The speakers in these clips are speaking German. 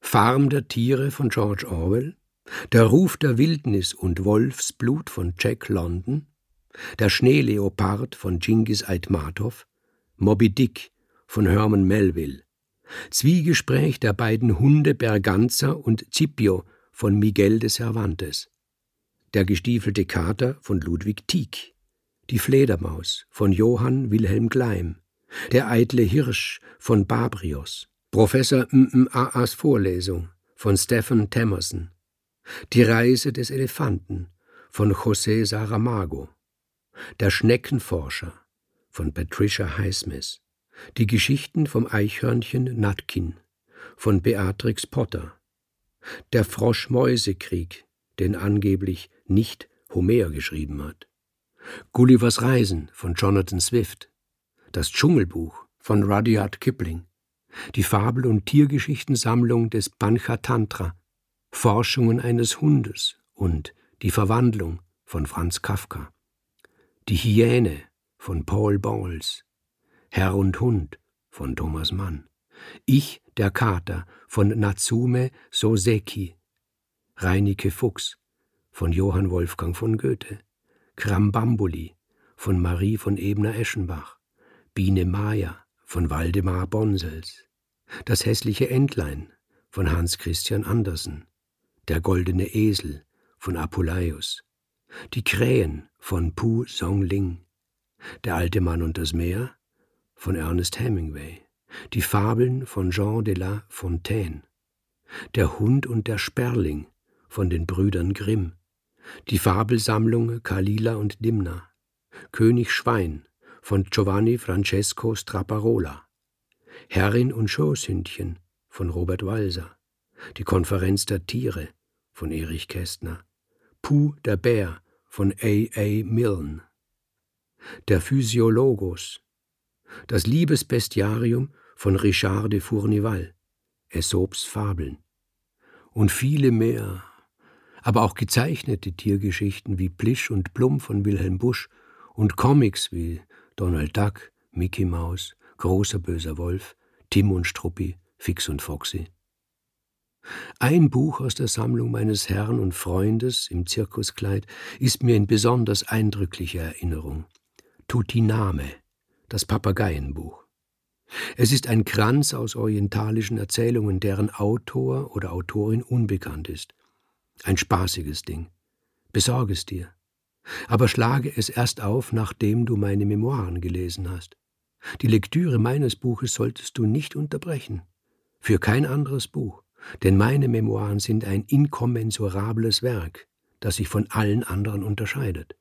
Farm der Tiere von George Orwell, Der Ruf der Wildnis und Wolfsblut von Jack London, Der Schneeleopard von Dschingis Aitmatov, Moby Dick von Herman Melville, Zwiegespräch der beiden Hunde Berganza und Scipio von Miguel de Cervantes, Der gestiefelte Kater von Ludwig Tieck, Die Fledermaus von Johann Wilhelm Gleim, Der eitle Hirsch von Babrios, Professor M'Aas Vorlesung von Stephen Temerson, Die Reise des Elefanten von José Saramago, Der Schneckenforscher von Patricia Highsmith, Die Geschichten vom Eichhörnchen Nutkin von Beatrix Potter, Der Frosch-Mäuse-Krieg, den angeblich nicht Homer geschrieben hat, Gullivers Reisen von Jonathan Swift, Das Dschungelbuch von Rudyard Kipling, die Fabel- und Tiergeschichtensammlung des Panchatantra, Forschungen eines Hundes und Die Verwandlung von Franz Kafka, Die Hyäne von Paul Bowles, Herr und Hund von Thomas Mann, Ich, der Kater von Natsume Soseki, Reineke Fuchs von Johann Wolfgang von Goethe, Krambambuli von Marie von Ebner-Eschenbach, Biene Maya von Waldemar Bonsels, Das hässliche Entlein von Hans Christian Andersen, Der goldene Esel von Apuleius, Die Krähen von Pu Songling, Der alte Mann und das Meer von Ernest Hemingway, Die Fabeln von Jean de La Fontaine, Der Hund und der Sperling von den Brüdern Grimm, die Fabelsammlung Kalila und Dimna, König Schwein von Giovanni Francesco Straparola, Herrin und Schoßhündchen von Robert Walser, Die Konferenz der Tiere von Erich Kästner, Puh der Bär von A. Milne, Der Physiologos, Das Liebesbestiarium von Richard de Fournival, Aesops Fabeln und viele mehr, aber auch gezeichnete Tiergeschichten wie Plisch und Plum von Wilhelm Busch und Comics wie Donald Duck, Mickey Mouse, Großer böser Wolf, Tim und Struppi, Fix und Foxy. Ein Buch aus der Sammlung meines Herrn und Freundes im Zirkuskleid ist mir in besonders eindrücklicher Erinnerung. Tutiname, das Papageienbuch. Es ist ein Kranz aus orientalischen Erzählungen, deren Autor oder Autorin unbekannt ist. Ein spaßiges Ding. Besorge es dir. Aber schlage es erst auf, nachdem du meine Memoiren gelesen hast. Die Lektüre meines Buches solltest du nicht unterbrechen. Für kein anderes Buch. Denn meine Memoiren sind ein inkommensurables Werk, das sich von allen anderen unterscheidet.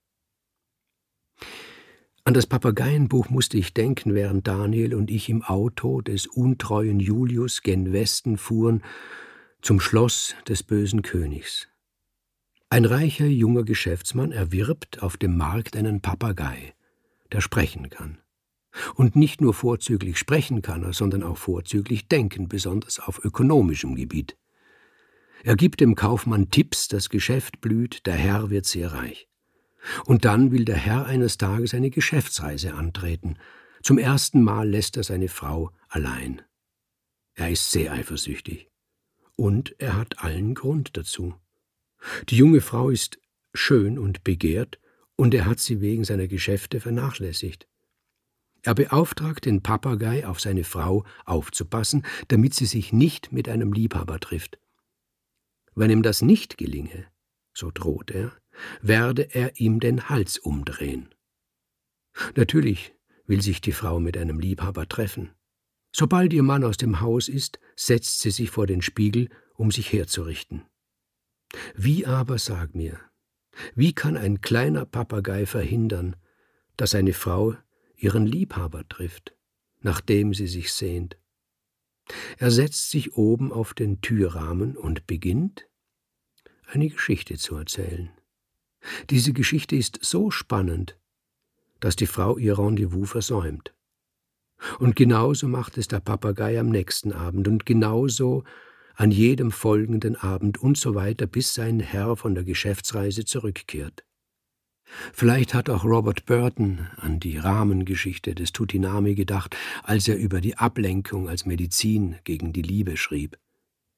An das Papageienbuch musste ich denken, während Daniel und ich im Auto des untreuen Julius gen Westen fuhren, zum Schloss des bösen Königs. Ein reicher junger Geschäftsmann erwirbt auf dem Markt einen Papagei, der sprechen kann. Und nicht nur vorzüglich sprechen kann er, sondern auch vorzüglich denken, besonders auf ökonomischem Gebiet. Er gibt dem Kaufmann Tipps, das Geschäft blüht, der Herr wird sehr reich. Und dann will der Herr eines Tages eine Geschäftsreise antreten. Zum ersten Mal lässt er seine Frau allein. Er ist sehr eifersüchtig. Und er hat allen Grund dazu. Die junge Frau ist schön und begehrt, und er hat sie wegen seiner Geschäfte vernachlässigt. Er beauftragt den Papagei, auf seine Frau aufzupassen, damit sie sich nicht mit einem Liebhaber trifft. Wenn ihm das nicht gelinge, so droht er, werde er ihm den Hals umdrehen. Natürlich will sich die Frau mit einem Liebhaber treffen. Sobald ihr Mann aus dem Haus ist, setzt sie sich vor den Spiegel, um sich herzurichten. Wie aber, sag mir, wie kann ein kleiner Papagei verhindern, dass eine Frau ihren Liebhaber trifft, nachdem sie sich sehnt? Er setzt sich oben auf den Türrahmen und beginnt, eine Geschichte zu erzählen. Diese Geschichte ist so spannend, dass die Frau ihr Rendezvous versäumt. Und genauso macht es der Papagei am nächsten Abend und genauso an jedem folgenden Abend und so weiter, bis sein Herr von der Geschäftsreise zurückkehrt. Vielleicht hat auch Robert Burton an die Rahmengeschichte des Tutiname gedacht, als er über die Ablenkung als Medizin gegen die Liebe schrieb.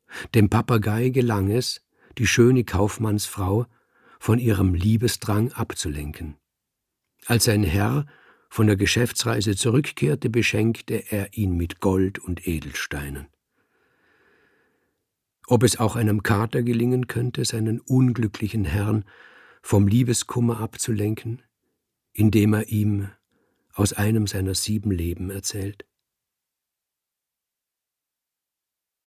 Dem Papagei gelang es, die schöne Kaufmannsfrau von ihrem Liebesdrang abzulenken. Als sein Herr von der Geschäftsreise zurückkehrte, beschenkte er ihn mit Gold und Edelsteinen. Ob es auch einem Kater gelingen könnte, seinen unglücklichen Herrn vom Liebeskummer abzulenken, indem er ihm aus einem seiner 7 Leben erzählt?